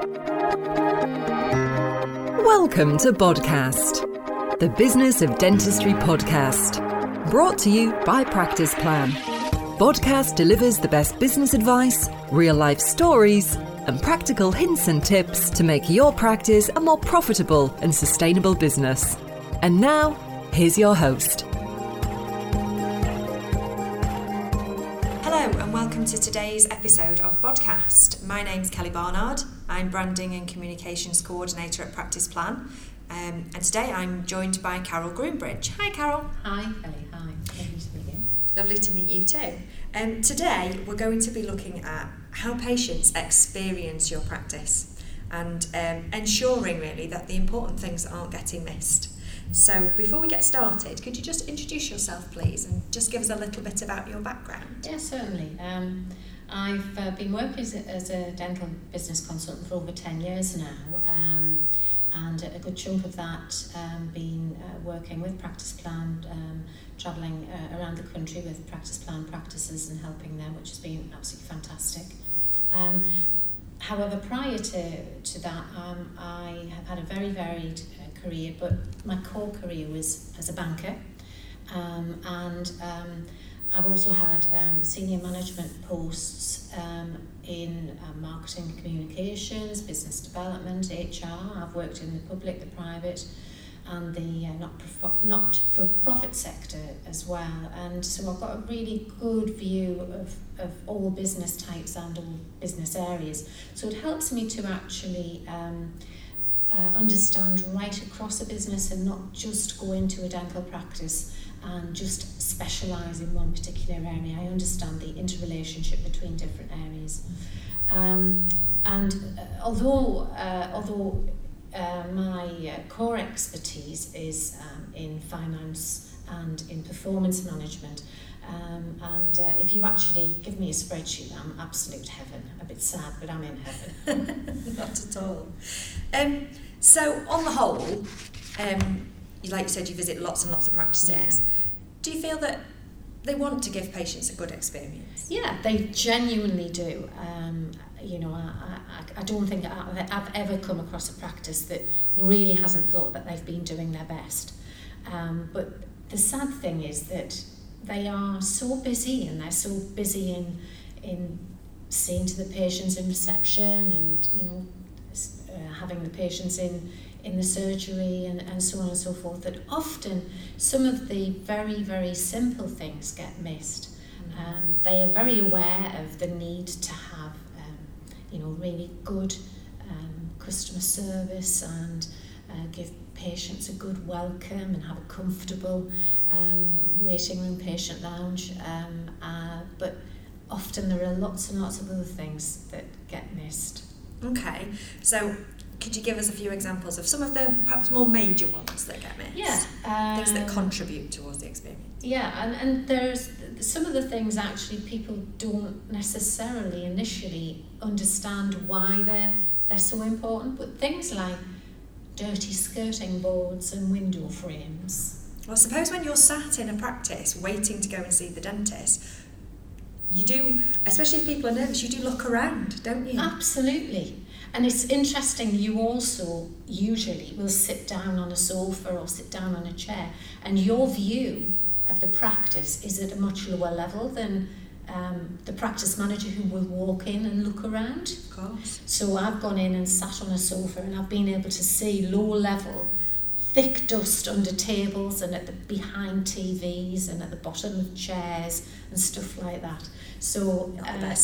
Welcome to Bodcast, the Business of Dentistry podcast, brought to you by Practice Plan. Bodcast delivers the best business advice, real-life stories, and practical hints and tips to make your practice a more profitable and sustainable business. And now, here's your host. Hello and welcome to today's episode of Bodcast. My name's Kelly Barnard. I'm Branding and Communications Coordinator at Practice Plan. And today I'm joined by Carol Groombridge. Hi Carol. Hi Kelly, hi. Lovely to meet you. Lovely to meet you too. Today we're going to be looking at how patients experience your practice and ensuring really that the important things aren't getting missed. So before we get started, could you just introduce yourself please and just give us a little bit about your background? Yeah, certainly. I've been working as a dental business consultant for over 10 years now, and a good chunk of that been working with Practice Plan, travelling around the country with Practice Plan practices and helping them, which has been absolutely fantastic. However, prior to that, I have had a very varied career, but my core career was as a banker, and I've also had senior management posts in marketing and communications, business development, HR. I've worked in the public, the private, and the not-for-profit sector as well. And so I've got a really good view of all business types and all business areas. So it helps me to actually understand right across a business and not just go into a dental practice and just specialise in one particular area. I understand the interrelationship between different areas. Although my core expertise is in finance and in performance management, if you actually give me a spreadsheet, I'm absolute heaven. A bit sad, but I'm in heaven. Not at all. So on the whole, like you said, you visit lots and lots of practices. Yeah. Do you feel that they want to give patients a good experience? Yeah, they genuinely do. I don't think I've ever come across a practice that really hasn't thought that they've been doing their best. But the sad thing is that they are so busy, and they're so busy in seeing to the patients in reception and having the patients in the surgery and so on and so forth, that often some of the very, very simple things get missed. They are very aware of the need to have really good customer service and give patients a good welcome and have a comfortable waiting room, patient lounge, but often there are lots and lots of other things that get missed. Okay, so could you give us a few examples of some of the perhaps more major ones that get missed? Yeah. Things that contribute towards the experience. Yeah, and there's some of the things actually people don't necessarily initially understand why they're so important, but things like dirty skirting boards and window frames. Well, suppose when you're sat in a practice waiting to go and see the dentist, you do, especially if people are nervous, you do look around, don't you? Absolutely. And it's interesting, you also usually will sit down on a sofa or sit down on a chair, and your view of the practice is at a much lower level than the practice manager who will walk in and look around. Of course. So I've gone in and sat on a sofa, and I've been able to see low level, thick dust under tables and behind TVs and at the bottom of chairs and stuff like that. So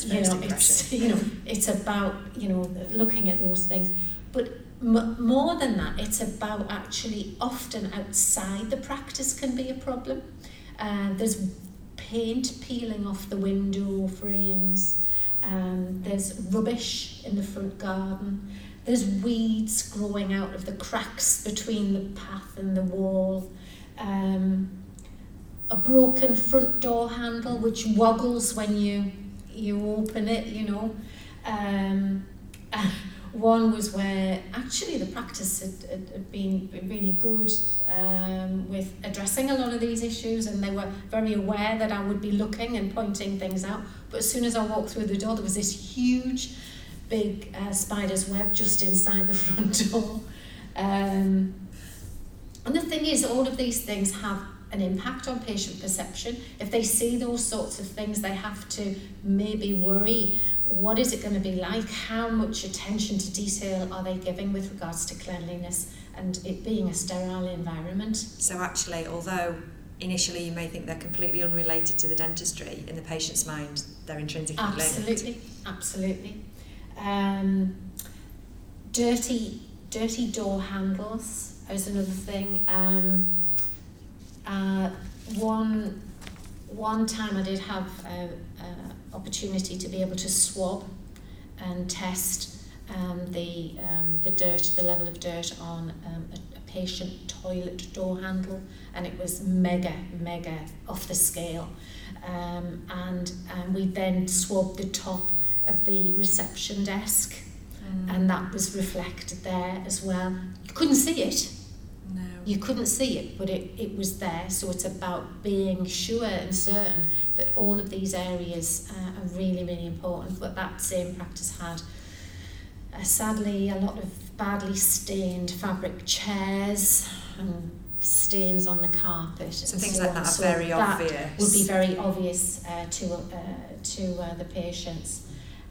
it's about looking at those things, but more than that, it's about actually often outside the practice can be a problem. There's paint peeling off the window frames. There's rubbish in the front garden. There's weeds growing out of the cracks between the path and the wall. A broken front door handle which woggles when you open it, One was where actually the practice had been really good with addressing a lot of these issues, and they were very aware that I would be looking and pointing things out. But as soon as I walked through the door, there was this huge big spider's web just inside the front door. And the thing is, all of these things have an impact on patient perception. If they see those sorts of things, they have to maybe worry, what is it going to be like? How much attention to detail are they giving with regards to cleanliness and it being a sterile environment? So actually, although initially you may think they're completely unrelated to the dentistry, in the patient's mind they're intrinsically linked. Absolutely. Dirty door handles is another thing. One time I did have opportunity to be able to swab and test the dirt, the level of dirt on a patient toilet door handle, and it was mega off the scale. And we then swabbed the top of the reception desk, and that was reflected there as well. You couldn't see it. No. You couldn't see it, but it was there. So it's about being sure and certain that all of these areas are really, really important. But that same practice had, sadly, a lot of badly stained fabric chairs and stains on the carpet. So things like that are very obvious. That would be very obvious to the patients.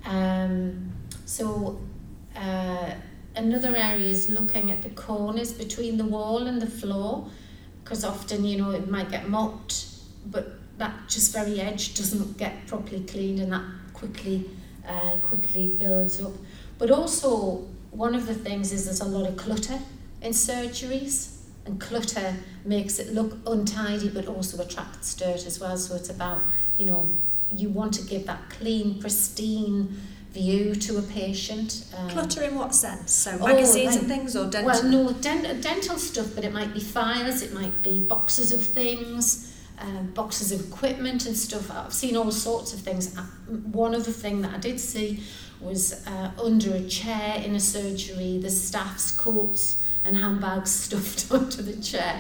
Another area is looking at the corners between the wall and the floor, because often, it might get mopped, but that just very edge doesn't get properly cleaned, and that quickly builds up. But also, one of the things is there's a lot of clutter in surgeries, and clutter makes it look untidy, but also attracts dirt as well. So it's about, you want to give that clean, pristine view to a patient. Clutter in what sense? So magazines and things, or dental? Well, no, dental stuff, but it might be files, it might be boxes of things, boxes of equipment and stuff. I've seen all sorts of things. One other thing that I did see was under a chair in a surgery, the staff's coats and handbags stuffed onto the chair.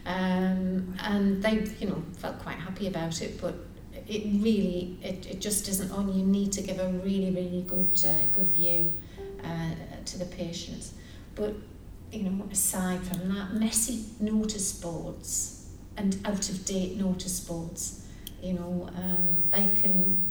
And they, felt quite happy about it, but it just isn't on. You need to give a really, really good view to the patients. But, aside from that, messy notice boards and out-of-date notice boards, they can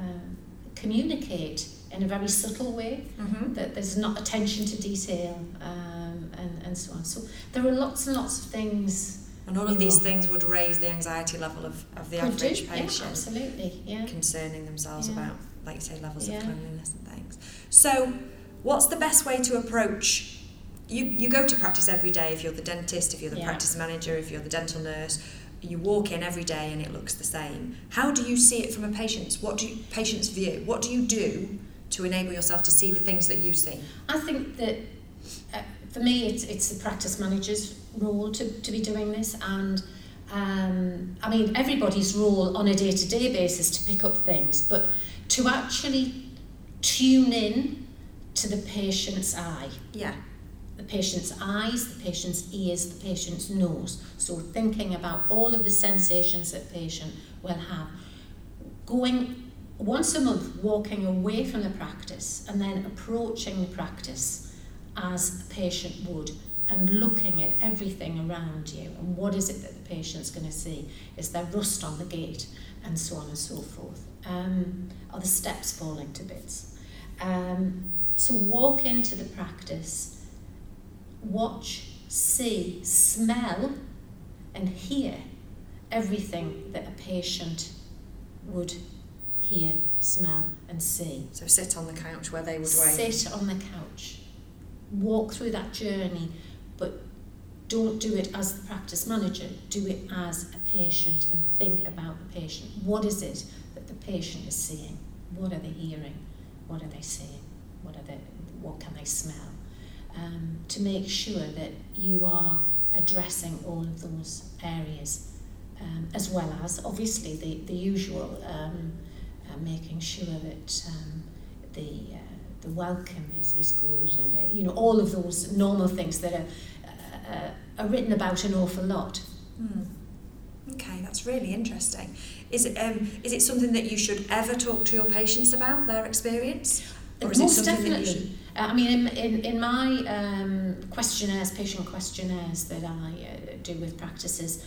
communicate in a very subtle way, that there's not attention to detail, and so on. So there are lots and lots of things. And all of these things would raise the anxiety level of the average patient. Yeah, absolutely, yeah. Concerning themselves about, like you say, levels of cleanliness and things. So what's the best way to approach? You go to practice every day if you're the dentist, if you're the practice manager, if you're the dental nurse. You walk in every day and it looks the same. How do you see it from a patient's view? What do you do to enable yourself to see the things that you see? I think that for me it's the practice manager's role to be doing this, and everybody's role on a day-to-day basis to pick up things, but to actually tune in to the patient's eye. Yeah. The patient's eyes, the patient's ears, the patient's nose. So thinking about all of the sensations that patient will have. Going once a month, walking away from the practice and then approaching the practice as a patient would, and looking at everything around you, and what is it that the patient's going to see? Is there rust on the gate, and so on and so forth? Are the steps falling to bits? So walk into the practice, watch, see, smell, and hear everything that a patient would hear, smell, and see. So sit on the couch where they would wait. Sit on the couch. Walk through that journey, but don't do it as the practice manager. Do it as a patient and think about the patient. What is it that the patient is seeing? What are they hearing? What are they seeing? What can they smell? To make sure that you are addressing all of those areas, as well as obviously the usual, making sure that the welcome is good, and all of those normal things that are written about an awful lot. Okay, that's really interesting. Is it something that you should ever talk to your patients about, their experience? Or is it Most something definitely. I mean, in my patient questionnaires that I do with practices,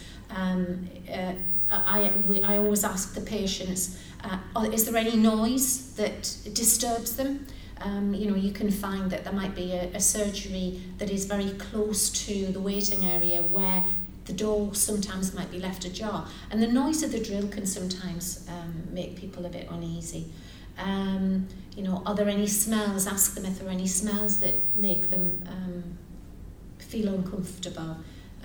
I always ask the patients, is there any noise that disturbs them? You can find that there might be a surgery that is very close to the waiting area where the door sometimes might be left ajar, and the noise of the drill can sometimes make people a bit uneasy. Are there any smells? Ask them if there are any smells that make them feel uncomfortable,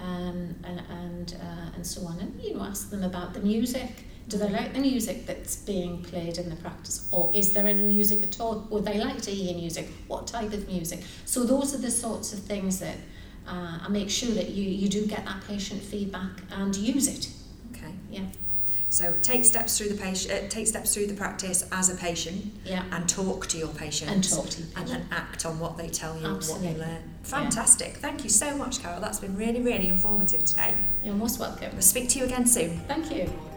and so on. And ask them about the music. Do they like the music that's being played in the practice, or is there any music at all? Would they like to hear music? What type of music? So those are the sorts of things that I make sure that you do get that patient feedback and use it. Okay. Yeah. So take steps through the practice as a patient, and talk to your patients, and then act on what they tell you. Absolutely. And what you learn. Fantastic. Yeah. Thank you so much, Carol. That's been really, really informative today. You're most welcome. We'll speak to you again soon. Thank you.